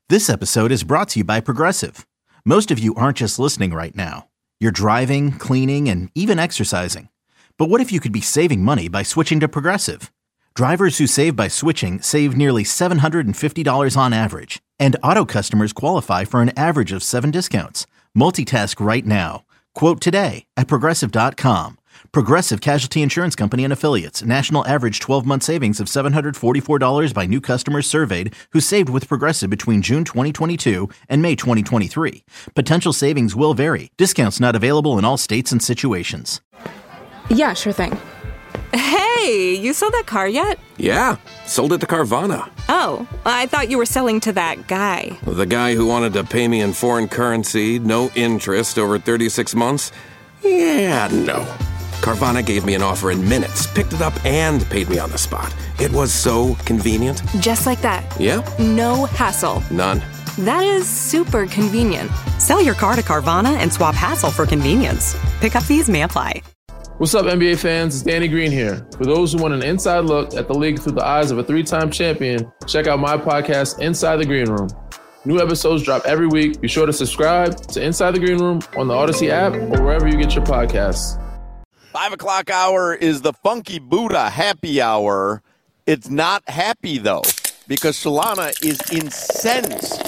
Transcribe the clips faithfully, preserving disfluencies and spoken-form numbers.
This episode is brought to you by Progressive. Most of you aren't just listening right now. You're driving, cleaning, and even exercising. But what if you could be saving money by switching to Progressive? Drivers who save by switching save nearly seven hundred fifty dollars on average. And auto customers qualify for an average of seven discounts. Multitask right now. Quote today at Progressive dot com. Progressive Casualty Insurance Company and Affiliates. National average twelve-month savings of seven hundred forty-four dollars by new customers surveyed who saved with Progressive between June twenty twenty-two and May twenty twenty-three. Potential savings will vary. Discounts not available in all states and situations. Yeah, sure thing. Hey, you sold that car yet? Yeah, sold it to Carvana. Oh, I thought you were selling to that guy. The guy who wanted to pay me in foreign currency, no interest, over thirty-six months? Yeah, no. Carvana gave me an offer in minutes, picked it up, and paid me on the spot. It was so convenient. Just like that. Yep. No hassle. None. That is super convenient. Sell your car to Carvana and swap hassle for convenience. Pickup fees may apply. What's up, N B A fans? It's Danny Green here. For those who want an inside look at the league through the eyes of a three-time champion, check out my podcast, Inside the Green Room. New episodes drop every week. Be sure to subscribe to Inside the Green Room on the Odyssey app or wherever you get your podcasts. Five o'clock hour is the Funky Buddha happy hour. It's not happy, though, because Solana is incensed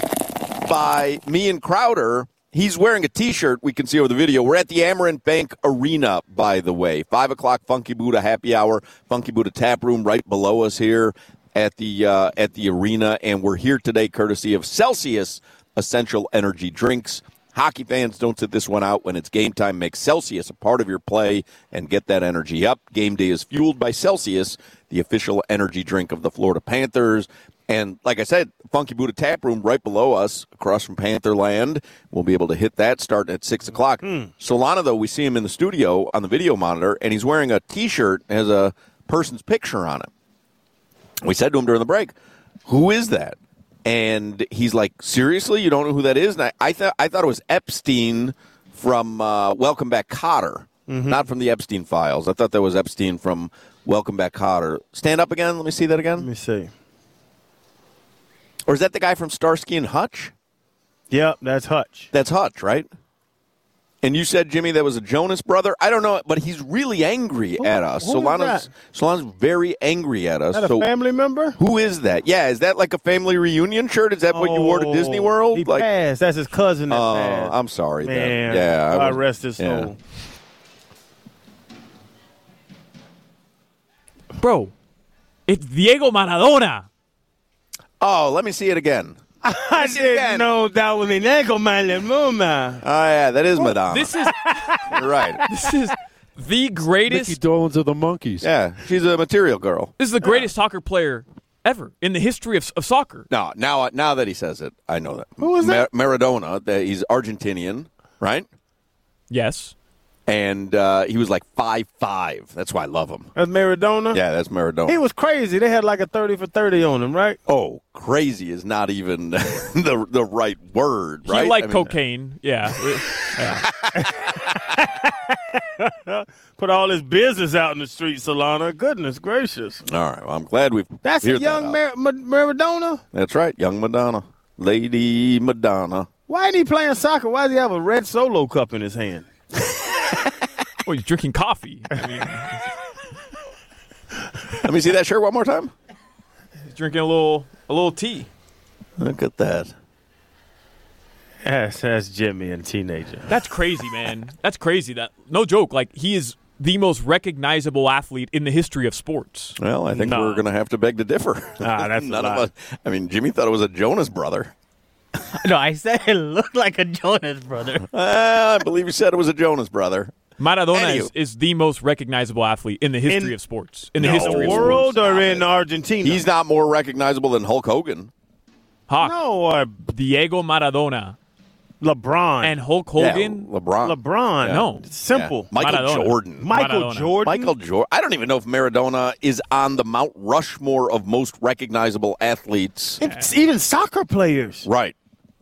by me and Crowder. He's wearing a T-shirt we can see over the video. We're at the Amerant Bank Arena, by the way. Five o'clock Funky Buddha happy hour. Funky Buddha tap room right below us here at the uh, at the arena. And we're here today courtesy of Celsius Essential Energy Drinks. Hockey fans, don't sit this one out when it's game time. Make Celsius a part of your play and get that energy up. Game day is fueled by Celsius, the official energy drink of the Florida Panthers. And like I said, Funky Buddha tap room right below us, across from Pantherland. We'll be able to hit that starting at six o'clock. Mm. Solana, though, we see him in the studio on the video monitor, and he's wearing a T-shirt that has a person's picture on it. We said to him during the break, who is that? And he's like, seriously? You don't know who that is? And I, I, th- I thought it was Epstein from uh, Welcome Back, Kotter, mm-hmm. Not from the Epstein files. I thought that was Epstein from Welcome Back, Kotter. Stand up again. Let me see that again. Let me see. Or is that the guy from Starsky and Hutch? Yep, that's Hutch. That's Hutch, right? And you said, Jimmy, that was a Jonas brother? I don't know, but he's really angry who, at us. Solana's, Solana's very angry at us. Is that a so family member? Who is that? Yeah, is that like a family reunion shirt? Is that oh, what you wore to Disney World? He like, passed. That's his cousin that uh, passed. I'm sorry. Man, then. Yeah, I, was, I rest his soul. Yeah. Bro, it's Diego Maradona. Oh, let me see it again. I didn't know that was Diego Maradona. Oh, yeah, that is Madonna. This is You're right. This is the greatest. Mickey Dolenz of the Monkeys. Yeah, she's a material girl. This is the greatest yeah. soccer player ever in the history of, of soccer. No, now now that he says it, I know that. Who is that? Mar- Maradona. That he's Argentinian, right? Yes. And uh, he was like five five. That's why I love him. That's Maradona? Yeah, that's Maradona. He was crazy. They had like a thirty for thirty on him, right? Oh, crazy is not even the the right word, right? He liked I mean, cocaine. Yeah. yeah. Put all his business out in the street, Solana. Goodness gracious. All right. Well, I'm glad we've That's a young that Mar- Mar- Maradona? That's right. Young Madonna. Lady Madonna. Why ain't he playing soccer? Why does he have a red Solo cup in his hand? Well, he's drinking coffee. I mean, Let me see that shirt one more time. He's drinking a little a little tea. Look at that. Yes, that's Jimmy and teenager. That's crazy, man. That's crazy. That no joke. Like, he is the most recognizable athlete in the history of sports. Well, I think no. we're going to have to beg to differ. Ah, that's None a of lot. us. I mean, Jimmy thought it was a Jonas brother. No, I said it looked like a Jonas brother. Uh, I believe you said it was a Jonas brother. Maradona is, is the most recognizable athlete in the history in, of sports. In the no, history of world sports. or in Argentina? He's not more recognizable than Hulk Hogan. Hawk, no, or Diego Maradona. LeBron. And Hulk Hogan. Yeah, LeBron. LeBron. Yeah. No. It's simple. Yeah. Michael Maradona. Jordan. Michael Maradona. Jordan. Michael Jordan. I don't even know if Maradona is on the Mount Rushmore of most recognizable athletes. It's even soccer players. Right.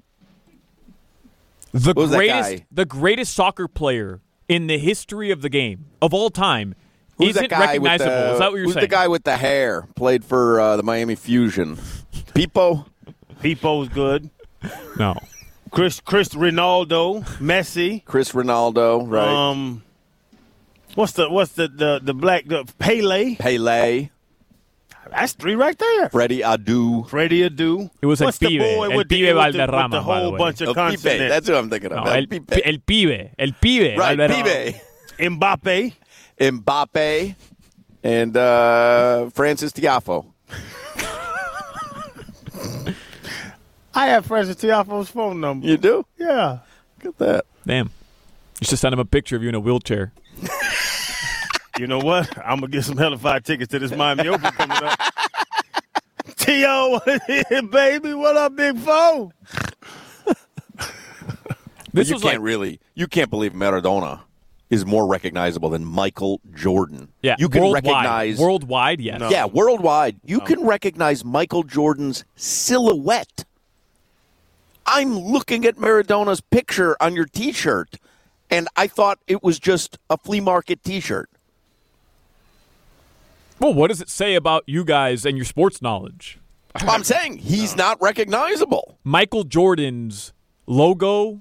The What was that greatest, guy? the greatest soccer player in the history of the game of all time Who's isn't that guy recognizable. With the, Is that what you're who's saying? the guy with the hair? Played for uh, the Miami Fusion. Pipo? Pipo's good. No. Chris Chris Ronaldo, Messi. Chris Ronaldo, right? Um, what's the what's the the, the black the Pele? Pele. That's three right there. Freddie Adu. Freddie Adu. It was what's El the Pibe. boy El with the, Pibe with the, Valderrama, with the by the whole way. bunch of El Pibe. consonants? That's what I'm thinking of. No, El el, Pibe. el Pibe. El Pibe. Right, Valderrama. Pibe. Mbappe. Mbappe. And uh, Francis Tiafoe. I have Francis Tiafoe's phone number. You do? Yeah. Look at that. Damn. You should send him a picture of you in a wheelchair. You know what? I'm going to get some hellified tickets to this Miami Open coming up. T O, what it is, baby? What up, big foe? This you was can't like, really, you can't believe Maradona is more recognizable than Michael Jordan. yeah, you can worldwide. recognize Worldwide, yes. No. Yeah, worldwide. You No. can recognize Michael Jordan's silhouette. I'm looking at Maradona's picture on your T-shirt, and I thought it was just a flea market T-shirt. Well, what does it say about you guys and your sports knowledge? I'm saying he's not recognizable. Michael Jordan's logo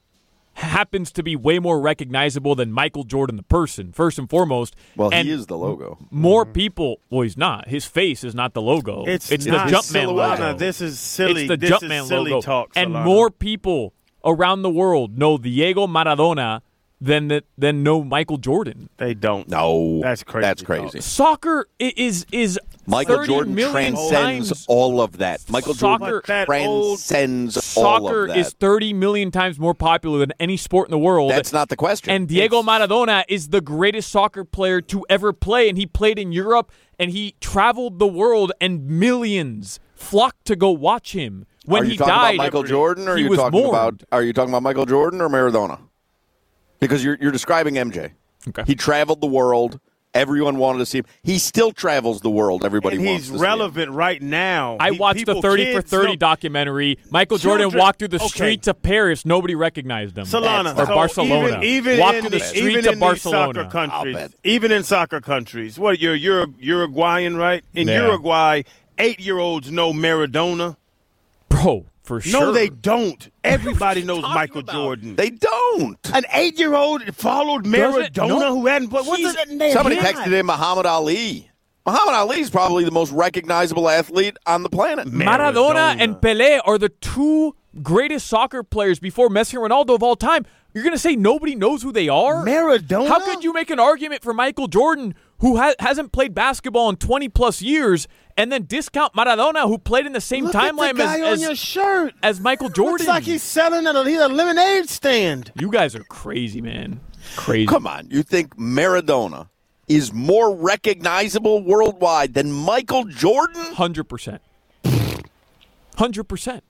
happens to be way more recognizable than Michael Jordan the person, first and foremost. Well, and he is the logo. More people, well, he's not. His face is not the logo. It's, it's not. the Jumpman Silhouette. logo. This is silly. It's the this Jumpman is silly logo. talk, and Solana. more people around the world know Diego Maradona than the, than know Michael Jordan. They don't. No, That's crazy That's talk. crazy. Soccer i- is is Michael thirty Jordan million transcends times, all of that. Michael Soccer- Jordan That old transcends all Soccer of that. is thirty million times more popular than any sport in the world. That's not the question. And Diego It's- Maradona is the greatest soccer player to ever play, and he played in Europe, and he traveled the world, and millions flocked to go watch him. When are you he talking died, about Michael Jordan, or are he you was talking mourned. about? Are you talking about Michael Jordan or Maradona? Because you're you're describing M J. Okay. He traveled the world. Everyone wanted to see him. He still travels the world. Everybody and wants he's to see him. relevant right now. I He- watched the people, thirty for kids thirty know- documentary. Michael Jordan Children- walked through the okay. streets of Paris. Nobody recognized him. Solana, or so Barcelona. Even, even walked in through the the, streets even of in Barcelona. These soccer I'll countries, bet. even in soccer countries, what you're you're Uruguayan, right? In Yeah. Uruguay, eight-year-olds know Maradona. Bro, for sure. No, they don't. Everybody knows talking Michael about? Jordan. They don't. An eight-year-old followed Doesn't- Maradona no. who hadn't played. What's He's- that name? Somebody Yeah. texted in Muhammad Ali. Muhammad Ali is probably the most recognizable athlete on the planet. Maradona, Maradona. and Pelé are the two greatest soccer players before Messi and Ronaldo of all time. You're going to say nobody knows who they are? Maradona? How could you make an argument for Michael Jordan, who ha- hasn't played basketball in twenty-plus years, and then discount Maradona, who played in the same Look at the timeline guy on as, your as, shirt. as Michael Jordan? Looks like he's selling at a, he's a lemonade stand. You guys are crazy, man. Crazy. Come on. You think Maradona is more recognizable worldwide than Michael Jordan? one hundred percent. one hundred percent.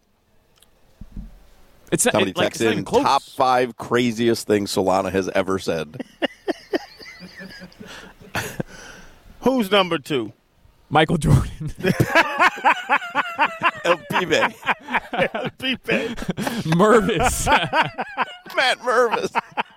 It's not, Somebody it, like, it's not texted even in close. top five craziest things Solana has ever said. Who's number two? Michael Jordan. El Pibe. Pipe. Mervis. Matt Mervis.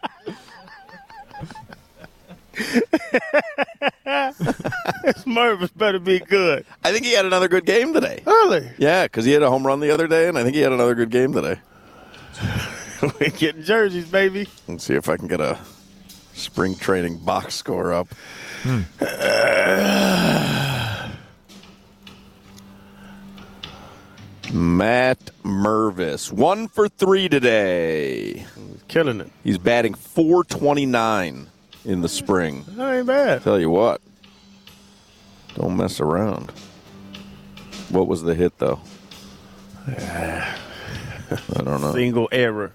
This Mervis better be good. I think he had another good game today. Really? Yeah, because he had a home run the other day, and I think he had another good game today. We're getting jerseys, baby. Let's see if I can get a spring training box score up. Hmm. Uh, Matt Mervis, one for three today. Killing it. He's batting four twenty-nine in the spring. That ain't bad. Tell you what, don't mess around. What was the hit, though? I don't know. Single error.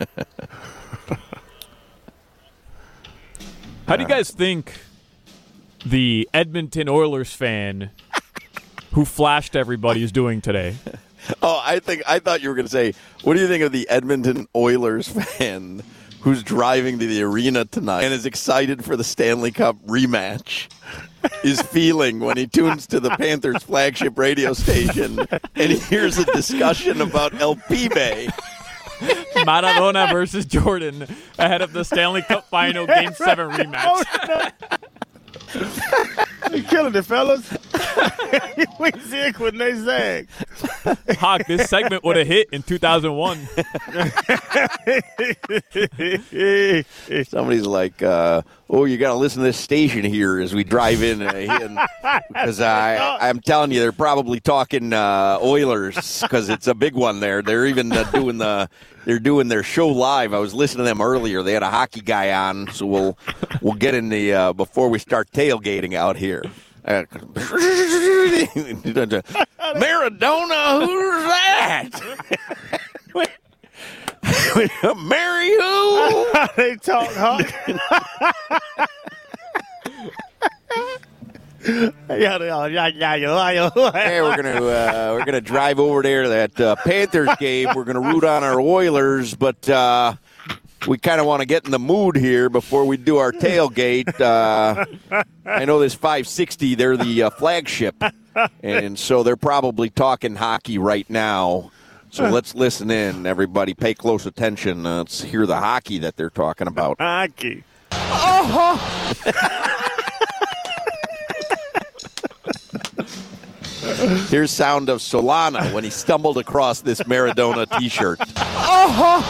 How do you guys think the Edmonton Oilers fan who flashed everybody is doing today? Oh, I think I thought you were going to say, what do you think of the Edmonton Oilers fan who's driving to the arena tonight and is excited for the Stanley Cup rematch? Is feeling when he tunes to the Panthers flagship radio station and he hears a discussion about El Pibe. Maradona versus Jordan ahead of the Stanley Cup Final Game seven rematch. You killing it, fellas. We sick when they zag. Hawk, this segment would have hit in two thousand one. Somebody's like, uh, oh, you got to listen to this station here as we drive in. Because I, I'm telling you, they're probably talking uh, Oilers because it's a big one there. They're even uh, doing the they're doing their show live. I was listening to them earlier. They had a hockey guy on, so we'll we'll get in the uh, before we start tailgating out here. Uh, Maradona, who's that? Mary who? They talk hard. Hey, we're gonna uh, we're gonna drive over there to that uh, Panthers game. We're gonna root on our Oilers, but uh, we kind of want to get in the mood here before we do our tailgate. Uh, I know this five sixty, they're the uh, flagship, and so they're probably talking hockey right now. So let's listen in, everybody. Pay close attention. Uh, let's hear the hockey that they're talking about. Hockey. Uh-huh. Here's sound of Solana when he stumbled across this Maradona T-shirt. Uh-huh.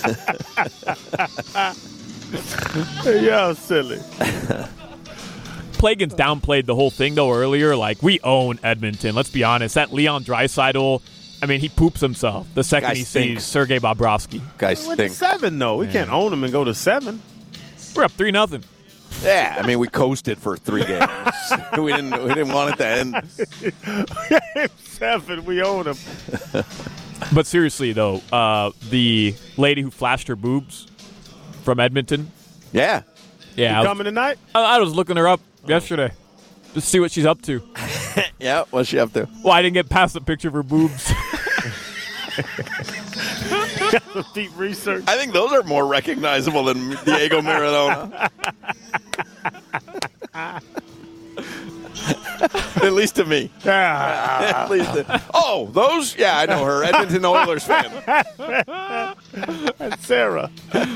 Y'all silly. Plagens downplayed the whole thing, though, earlier. Like, we own Edmonton. Let's be honest. That Leon Draisaitl, I mean, he poops himself the second Guy he stinks. sees Sergei Bobrovsky. Guys We went to stink. seven, though. We can't own them and go to seven. We're up three nothing. Yeah, I mean, we coasted for three games. we didn't. We didn't want it to end. Seven, we own them. But seriously, though, uh, the lady who flashed her boobs from Edmonton. Yeah. Yeah, You I was, coming tonight? I, I was looking her up yesterday just to see what she's up to. Yeah, what's she up to? Well, I didn't get past the picture of her boobs. Deep research. I think those are more recognizable than Diego Maradona. At least to me. At least to, oh, those? Yeah, I know her. Edmonton Oilers fan. And Sarah.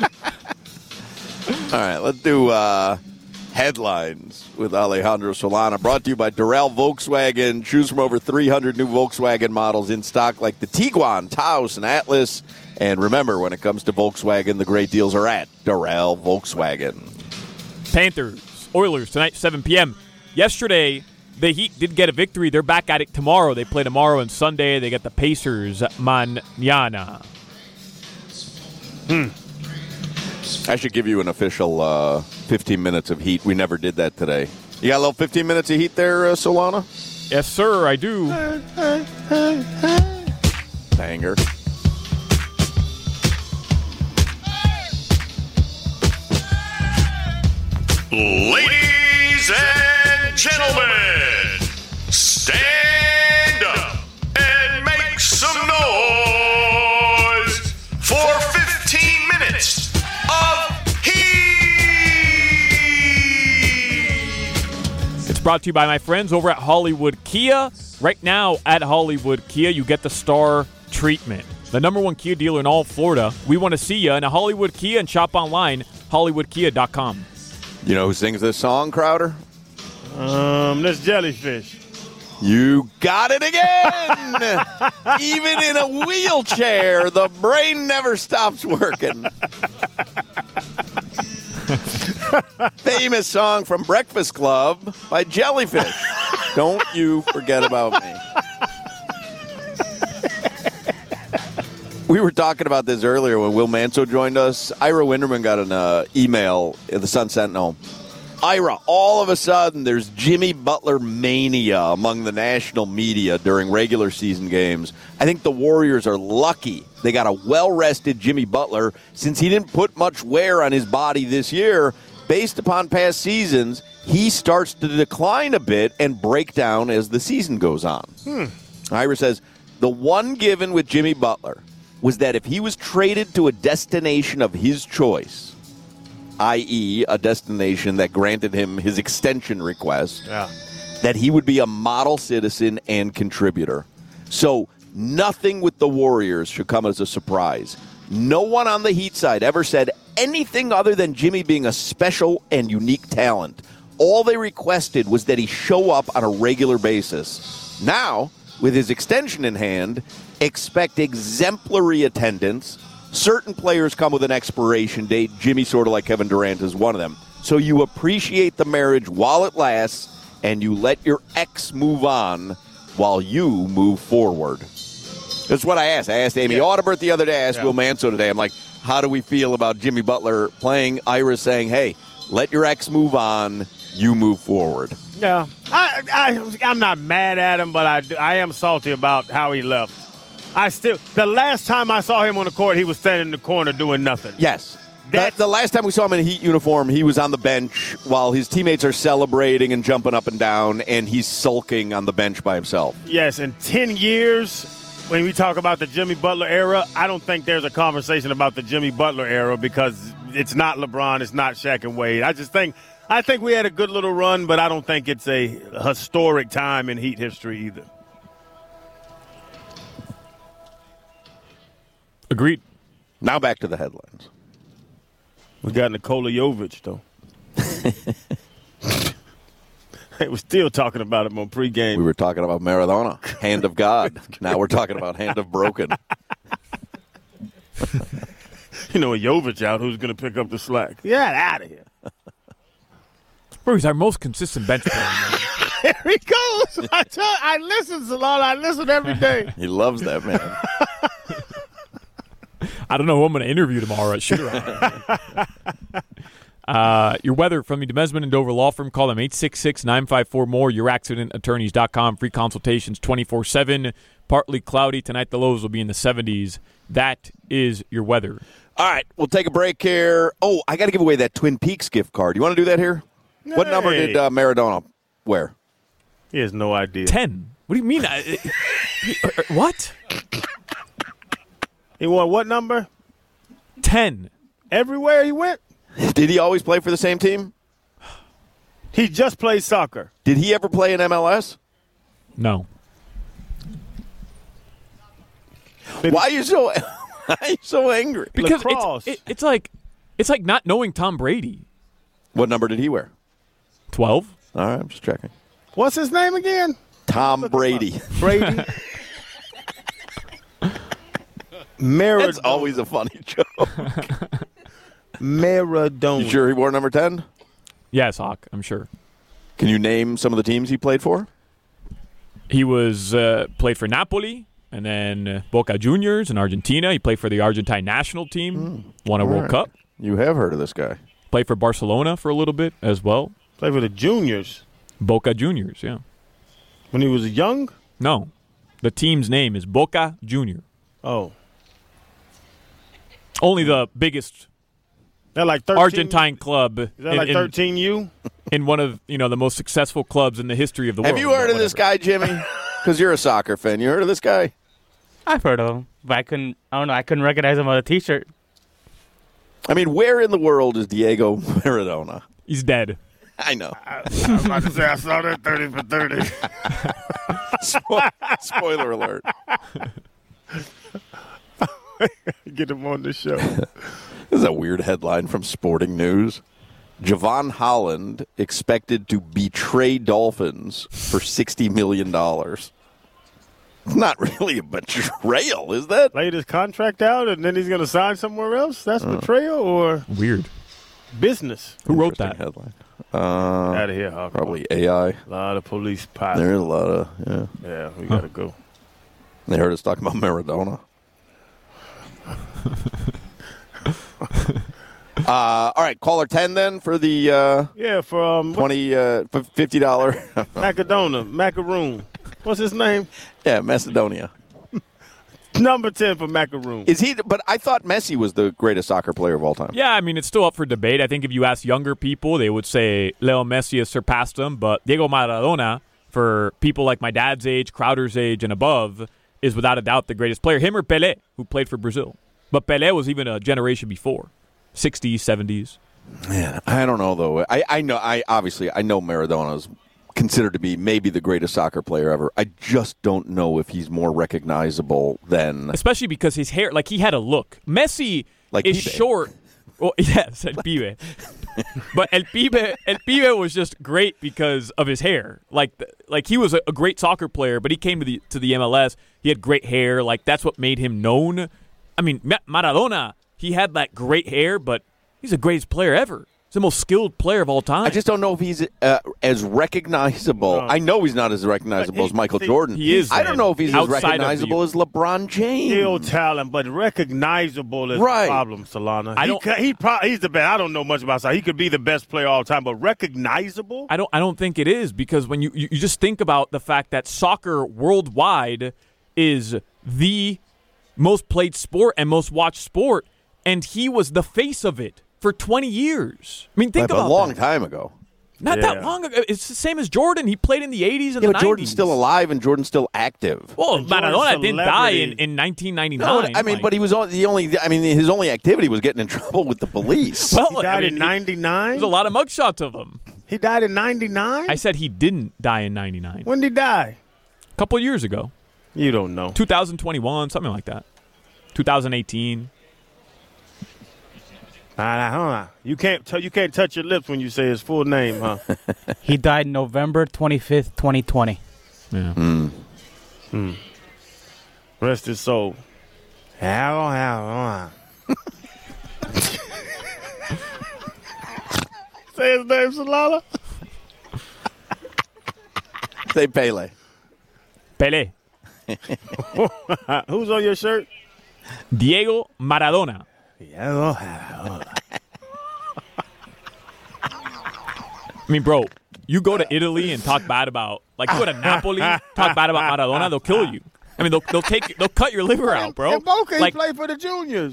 All right, let's do uh, headlines with Alejandro Solana. Brought to you by Durrell Volkswagen. Choose from over three hundred new Volkswagen models in stock like the Tiguan, Taos, and Atlas. And remember, when it comes to Volkswagen, the great deals are at Durrell Volkswagen. Panthers, Oilers tonight, seven p.m. Yesterday, the Heat did get a victory. They're back at it tomorrow. They play tomorrow and Sunday. They get the Pacers mañana. Hmm. I should give you an official uh, fifteen minutes of Heat. We never did that today. You got a little fifteen minutes of Heat there, uh, Solana? Yes, sir, I do. Banger. Ladies and gentlemen, stand up and make some noise for fifteen minutes of Heat. It's brought to you by my friends over at Hollywood Kia. Right now at Hollywood Kia, you get the Star treatment. The number one Kia dealer in all of Florida. We want to see you in a Hollywood Kia and shop online, hollywood kia dot com. You know who sings this song, Crowder? Um, this jellyfish. You got it again! Even in a wheelchair, the brain never stops working. Famous song from Breakfast Club by Jellyfish. Don't you forget about me. We were talking about this earlier when Will Manso joined us. Ira Winderman got an uh, email at the Sun Sentinel. Ira, all of a sudden, there's Jimmy Butler mania among the national media during regular season games. I think the Warriors are lucky they got a well-rested Jimmy Butler since he didn't put much wear on his body this year. Based upon past seasons, he starts to decline a bit and break down as the season goes on. Hmm. Ira says, the one given with Jimmy Butler was that if he was traded to a destination of his choice, that is a destination that granted him his extension request, yeah. that he would be a model citizen and contributor. So nothing with the Warriors should come as a surprise. No one on the Heat side ever said anything other than Jimmy being a special and unique talent. All they requested was that he show up on a regular basis. Now, with his extension in hand, expect exemplary attendance. Certain players come with an expiration date. Jimmy, sort of like Kevin Durant, is one of them. So you appreciate the marriage while it lasts, and you let your ex move on while you move forward. That's what I asked. I asked Amy yeah. Audibert the other day. I asked yeah. Will Manso today. I'm like, how do we feel about Jimmy Butler playing Ira saying, hey, let your ex move on, you move forward? Yeah. I, I, I'm not mad at him, but I, I am salty about how he left. I still, the last time I saw him on the court, he was standing in the corner doing nothing. Yes. The, the last time we saw him in a Heat uniform, he was on the bench while his teammates are celebrating and jumping up and down, and he's sulking on the bench by himself. Yes, in ten years, when we talk about the Jimmy Butler era, I don't think there's a conversation about the Jimmy Butler era because it's not LeBron, it's not Shaq and Wade. I just think I think we had a good little run, but I don't think it's a historic time in Heat history either. Agreed. Now back to the headlines. We got Nikola Jovic, though. Hey, we're still talking about him on pregame. We were talking about Maradona, hand of God. Now we're talking about hand of broken. You know, a Jovic out, who's going to pick up the slack? Get out of here. Bro, he's our most consistent bench player. Here he goes. I, tell, I listen, Salon. I listen every day. He loves that, man. I don't know who I'm going to interview tomorrow at Shooter. uh, your weather from the Demesman and Dover Law Firm. Call them eight six six, nine five four, M O R E, your accident attorneys dot com. Free consultations twenty-four seven. Partly cloudy. Tonight the lows will be in the seventies. That is your weather. All right, we'll take a break here. Oh, I got to give away that Twin Peaks gift card. You want to do that here? Hey. What number did uh, Maradona wear? He has no idea. ten. What do you mean? I, what? He won what number? ten. Everywhere he went? Did he always play for the same team? He just plays soccer. Did he ever play in M L S? No. Why are you so why are you so angry? Because it's, it, it's like it's like not knowing Tom Brady. What number did he wear? twelve. All right, I'm just checking. What's his name again? Tom Brady. Brady. Maradona. That's always a funny joke. Maradona. You sure he wore number ten? Yes, Hawk, I'm sure. Can you name some of the teams he played for? He was uh, played for Napoli and then uh, Boca Juniors in Argentina. He played for the Argentine national team, mm. won a All World right. Cup. You have heard of this guy. Played for Barcelona for a little bit as well. Played for the Juniors. Boca Juniors, yeah. When he was young? No. The team's name is Boca Junior. Oh. Only the biggest They're like thirteen Argentine club. Is that in, like thirteen U? In one of you know the most successful clubs in the history of the world. Have you heard of this guy, Jimmy? Because you're a soccer fan. You heard of this guy? I've heard of him, but I couldn't. I don't know. I couldn't recognize him on a T-shirt. I mean, where in the world is Diego Maradona? He's dead. I know. I, I was about to say I saw that thirty for thirty. Spo- spoiler alert. Get him on the show. This is a weird headline from Sporting News. Javon Holland expected to betray Dolphins for sixty million dollars. It's not really a betrayal, is that? Laid his contract out and then he's going to sign somewhere else? That's uh, betrayal or weird business? Who wrote that headline? Uh, out of here, Hawk. Probably A I. A lot of police pilots. There's a lot of, yeah. Yeah, we got to go. They heard us talking about Maradona. uh, all right, caller ten then for the uh, yeah for um twenty uh, for fifty dollar Macadona macaroon. What's his name? Yeah, Macedonia. Number ten for macaroon. Is he? But I thought Messi was the greatest soccer player of all time. Yeah, I mean it's still up for debate. I think if you ask younger people, they would say Leo Messi has surpassed him, but Diego Maradona, for people like my dad's age, Crowder's age, and above, is without a doubt the greatest player. Him or Pelé, who played for Brazil. But Pelé was even a generation before, sixties, seventies. Man, I don't know, though. I, I know, I obviously, I know Maradona is considered to be maybe the greatest soccer player ever. I just don't know if he's more recognizable than... Especially because his hair, like he had a look. Messi like is eBay. short, Well, yes, El Pibe. But El Pibe, El Pibe was just great because of his hair. Like, like he was a, a great soccer player, but he came to the to the M L S. He had great hair. Like, that's what made him known. I mean, Maradona, he had that great hair, but he's the greatest player ever. He's the most skilled player of all time. I just don't know if he's uh, as recognizable. No. I know he's not as recognizable He- as Michael see, Jordan. he is, I don't man. know if he's Outside as of the- recognizable as LeBron James. Skill talent, but recognizable is Right. the problem, Solana. I he don't- could- he pro- he's the best. I don't know much about soccer. He could be the best player all the time, but recognizable? I don't I don't think it is because when you, you, you just think about the fact that soccer worldwide is the most played sport and most watched sport, and he was the face of it for twenty years. I mean, think Right, but about a long that. time ago. Not Yeah. that long ago. It's the same as Jordan. He played in the eighties and Yeah, the but nineties. Jordan's still alive and Jordan's still active. Well, And Jordan's Maradona didn't die in, celebrity. in nineteen No, ninety-nine. I mean, like- but he was on the only. I mean, his only activity was getting in trouble with the police. well, He died I mean, in he- ninety-nine? There's a lot of mugshots of him. He died in ninety-nine? I said he didn't die in ninety-nine. When did he die? A couple of years ago. You don't know. two thousand twenty-one, something like that. two thousand eighteen. Nah, nah, hold on. You can't, t- you can't touch your lips when you say his full name, huh? He died November twenty-fifth, twenty twenty. Yeah. Hmm. Rest his soul. How, how, how. Say his name, Solana. Say Pele. Pelé. Who's on your shirt? Diego Maradona. Yeah, how. I mean, bro, you go to Italy and talk bad about, like, you go to Napoli, talk bad about Maradona, they'll kill you. I mean, they'll they'll take they'll cut your liver out, bro. And Boca, he Like, played for the juniors.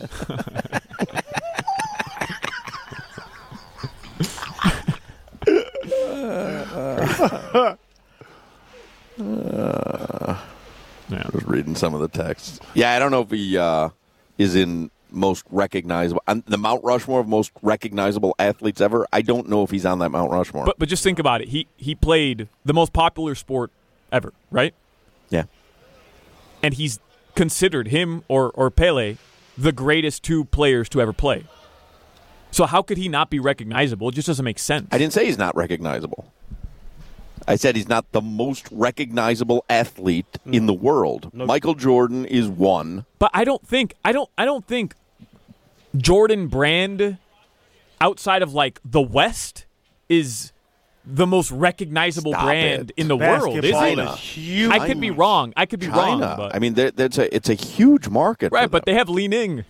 I was reading some of the texts. Yeah, I don't know if he uh, is in most recognizable. On the Mount Rushmore of most recognizable athletes ever. I don't know if he's on that Mount Rushmore. but but just think about it. He he played the most popular sport ever, right? yeah. And he's considered, him or or Pele, the greatest two players to ever play. So how could he not be recognizable? It just doesn't make sense. I didn't say he's not recognizable. I said he's not the most recognizable athlete in the world. No. Michael Jordan is one. But I don't think I don't I don't think Jordan Brand outside of like the West is the most recognizable Stop brand it. in the world, is Basketball it? China. is huge. I could be wrong. I could be wrong. China. But, I mean, there- that's a it's a huge market. right, for but them. they have Li Ning.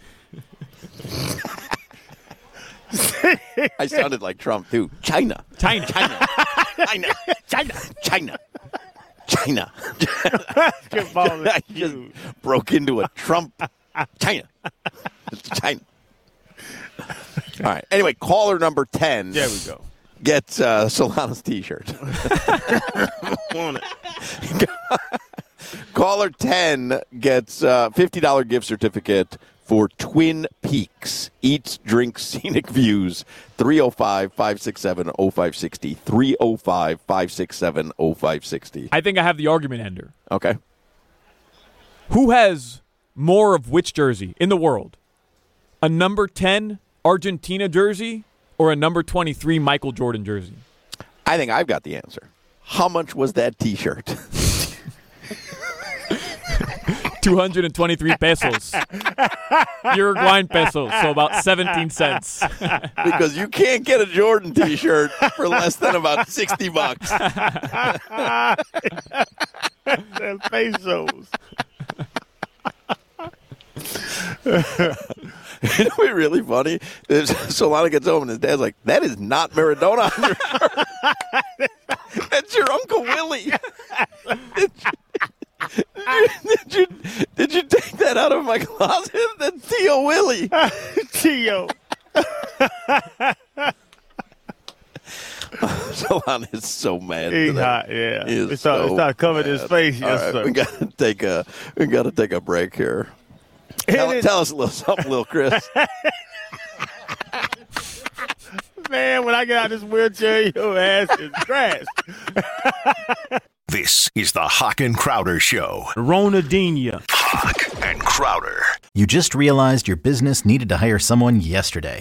I sounded like Trump too. China. China. China. China. China. China. China. Basketball is I just huge. broke into a Trump. China. It's China. All right. Anyway, caller number ten. There we go. Gets uh, Solana's T-shirt. Want it. Caller ten gets a fifty dollars gift certificate for Twin Peaks. Eats, drinks, scenic views. three oh five, five six seven, oh five six oh. three oh five, five six seven, oh five six oh. I think I have the argument ender. Okay. Who has more of which jersey in the world? A number ten Argentina jersey or a number twenty-three Michael Jordan jersey? I think I've got the answer. How much was that T-shirt? two hundred twenty-three pesos. Uruguayan pesos, so about seventeen cents. Because you can't get a Jordan T-shirt for less than about sixty bucks. Them pesos. You know what's really funny? Is Solana gets home and his dad's like, that is not Maradona on your shirt. That's your Uncle Willie. Did you, did, you, did you take that out of my closet? That's Tio Willie. Tio. Solana is so mad. He today. hot, yeah. He is It's not, so it's not covered his mad. face. All Yes, right, sir. we got to take a we got to take a break here. Tell, It is- tell us a little something, little Chris. Man, when I get out of this wheelchair, your ass is crashed. This is the Hawk and Crowder Show. Ronaldinho. Hawk and Crowder. You just realized your business needed to hire someone yesterday.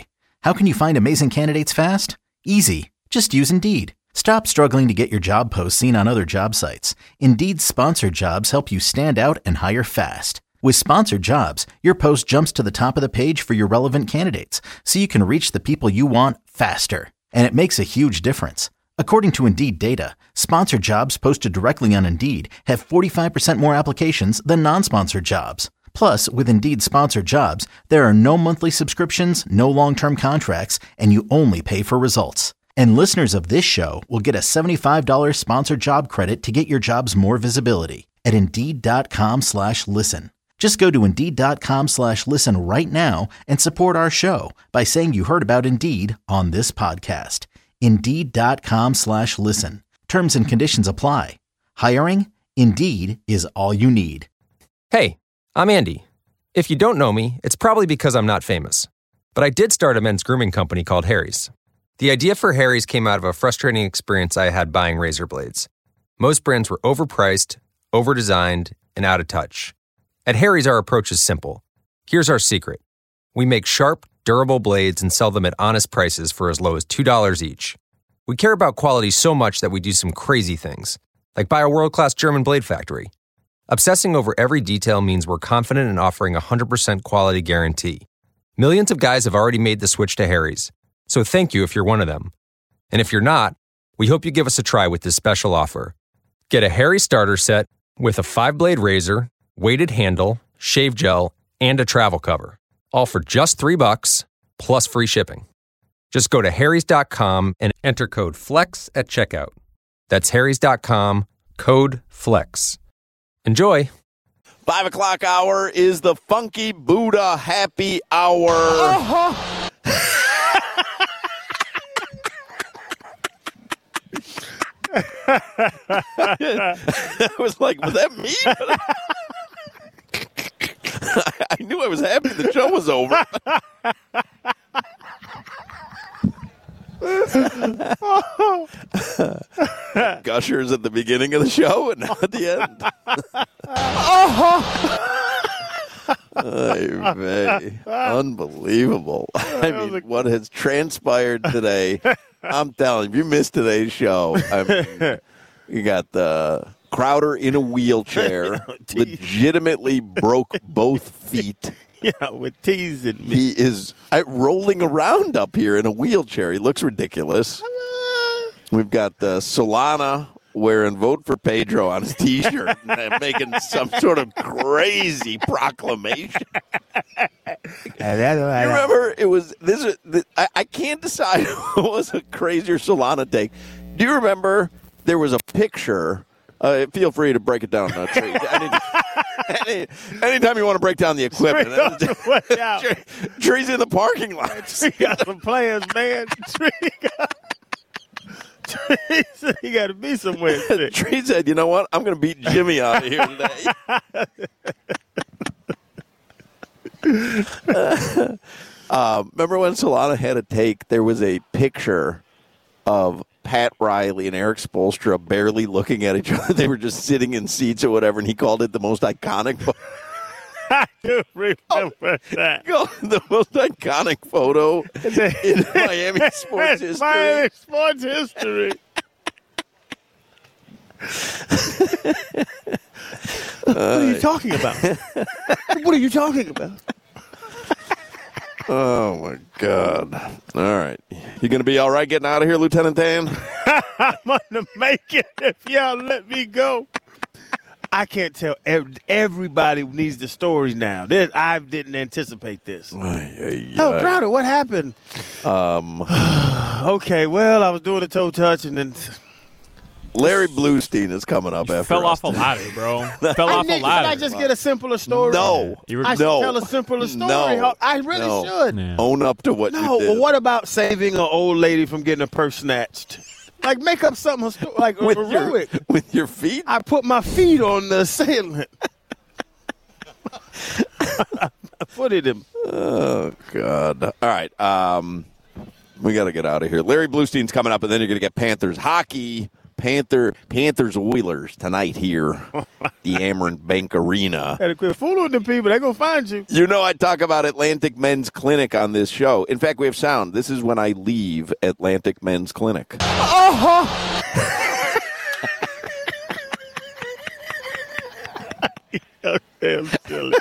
How can you find amazing candidates fast? Easy. Just use Indeed. Stop struggling to get your job posts seen on other job sites. Indeed's sponsored jobs help you stand out and hire fast. With sponsored jobs, your post jumps to the top of the page for your relevant candidates, so you can reach the people you want faster. And it makes a huge difference. According to Indeed data, sponsored jobs posted directly on Indeed have forty-five percent more applications than non-sponsored jobs. Plus, with Indeed sponsored jobs, there are no monthly subscriptions, no long-term contracts, and you only pay for results. And listeners of this show will get a seventy-five dollars sponsored job credit to get your jobs more visibility at Indeed.com slash listen. Just go to Indeed.com slash listen right now and support our show by saying you heard about Indeed on this podcast. Indeed.com slash listen. Terms and conditions apply. Hiring? Indeed is all you need. Hey, I'm Andy. If you don't know me, it's probably because I'm not famous. But I did start a men's grooming company called Harry's. The idea for Harry's came out of a frustrating experience I had buying razor blades. Most brands were overpriced, overdesigned, and out of touch. At Harry's, our approach is simple. Here's our secret. We make sharp, durable blades and sell them at honest prices for as low as two dollars each. We care about quality so much that we do some crazy things, like buy a world-class German blade factory. Obsessing over every detail means we're confident in offering a one hundred percent quality guarantee. Millions of guys have already made the switch to Harry's. So thank you if you're one of them. And if you're not, we hope you give us a try with this special offer. Get a Harry starter set with a five-blade razor, weighted handle, shave gel, and a travel cover. All for just three bucks, plus free shipping. Just go to harrys dot com and enter code FLEX at checkout. That's harrys dot com, code FLEX. Enjoy! Five o'clock hour is the Funky Buddha Happy Hour. Uh-huh. I was like, was that me? I knew I was happy the show was over. Gushers at the beginning of the show and at the end. Ay, vey. Unbelievable. I mean, what has transpired today, I'm telling you, if you missed today's show, I mean, you got the Crowder in a wheelchair, legitimately broke both feet. Yeah, with teasing me. He is uh, rolling around up here in a wheelchair. He looks ridiculous. We've got uh, Solana wearing Vote for Pedro on his T-shirt and making some sort of crazy proclamation. You remember, it was this. this I, I can't decide what was a crazier Solana take. Do you remember there was a picture? Uh, feel free to break it down. Uh, Tree. Any, any, anytime you want to break down the equipment. Tree, Tree's in the parking lot. Tree got some plans, man. Tree got, Tree said he got to be somewhere. Tree said, you know what? I'm going to beat Jimmy out of here today. uh, remember when Solana had a take? There was a picture of Pat Riley and Eric Spoelstra barely looking at each other. They were just sitting in seats or whatever, and he called it the most iconic photo. I do remember oh, that. The most iconic photo in Miami sports history. Miami sports history. What are you talking about? What are you talking about? Oh, my God. All right. You going to be all right getting out of here, Lieutenant Dan? I'm going to make it if y'all let me go. I can't tell. Everybody needs the stories now. This, I didn't anticipate this. Ay, ay, Oh, ay. Crowder, what happened? Um, okay, well, I was doing a toe touch and then Larry Bluestein is coming up after Fell us off a ladder, bro. Fell I off need, a ladder. Should I just get a simpler story? No. You were- I should no. tell a simpler story. No. I really No. should. Yeah. Own up to what No, you did. but what about saving an old lady from getting her purse snatched? Like, make up something histo- like with heroic. your, with your feet? I put my feet on the assailant. I footed him. Oh, God. All right. Um, we got to get out of here. Larry Bluestein's coming up, and then you're going to get Panthers hockey. Panther Panthers Oilers tonight here, the Amerant Bank Arena. Had to quit fooling them people. They're going to find you. You know I talk about Atlantic Men's Clinic on this show. In fact, we have sound. This is when I leave Atlantic Men's Clinic. Uh-huh. You're damn silly.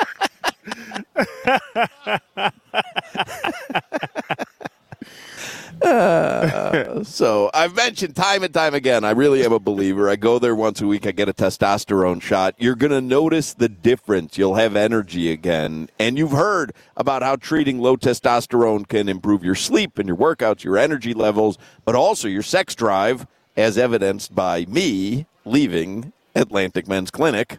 Uh, so I've mentioned time and time again, I really am a believer. I go there once a week. I get a testosterone shot. You're going to notice the difference. You'll have energy again. And you've heard about how treating low testosterone can improve your sleep and your workouts, your energy levels, but also your sex drive, as evidenced by me leaving Atlantic Men's Clinic.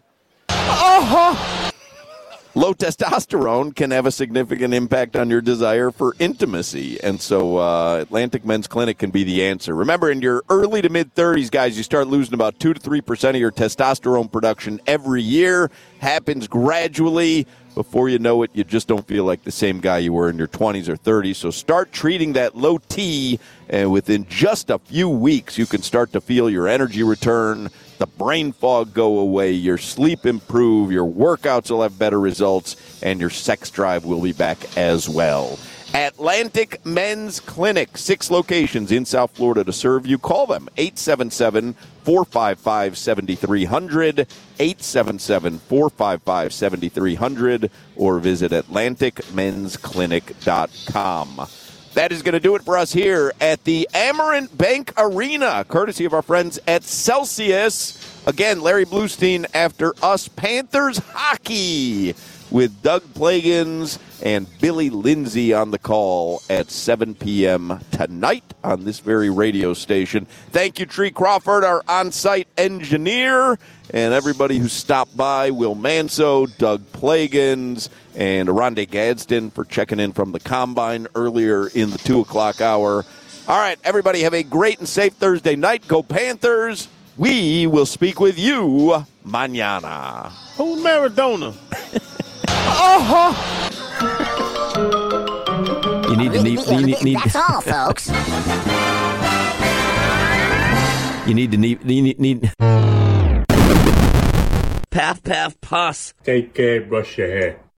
Uh-huh. Low testosterone can have a significant impact on your desire for intimacy. And so uh, Atlantic Men's Clinic can be the answer. Remember, in your early to mid-thirties, guys, you start losing about two to three percent of your testosterone production every year. Happens gradually. Before you know it, you just don't feel like the same guy you were in your twenties or thirties. So start treating that low T, and within just a few weeks, you can start to feel your energy return, the brain fog go away, your sleep improve, your workouts will have better results, and your sex drive will be back as well. Atlantic Men's Clinic, six locations in South Florida to serve you. Call them, eight seven seven, four five five, seven three zero zero, eight seven seven, four five five, seven three zero zero, or visit atlantic men's clinic dot com. That is going to do it for us here at the Amerant Bank Arena, courtesy of our friends at Celsius. Again, Larry Bluestein after us. Panthers hockey with Doug Plagans and Billy Lindsay on the call at seven p.m. tonight on this very radio station. Thank you, Tree Crawford, our on-site engineer, and everybody who stopped by, Will Manso, Doug Plagans, and Aronde Gadsden for checking in from the Combine earlier in the two o'clock hour. All right, everybody have a great and safe Thursday night. Go Panthers. We will speak with you mañana. Who's Maradona? Uh-huh. You need to need, need, need, need That's all, folks. You need to need need need. Path, path, puss. Take care, brush your hair.